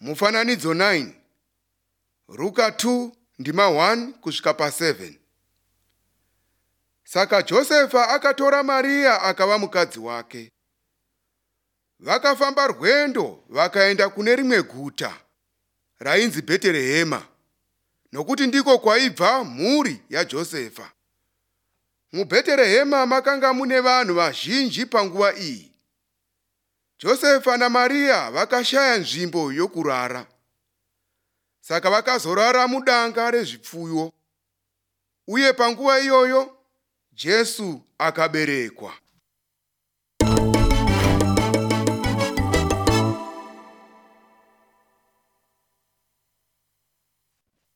Mufananidzo 9, Luka 2 ndima 1 kusvika pa7. Saka Josefa akatora Maria akava mukadzi wake. Vakafamba rwendo vakaenda kune rimwe guta rainzi Bheterehema, nokuti ndiko kwaibva mhuri yaJosefa. MuBheterehema makanga mune vanhu vazhinji panguva iyi. Josefa naMaria vakashaya nzvimbo yokurara, saka vakazorara mudanga rezvipfuyo. Uye panguva iyoyo Jesu akaberekwa.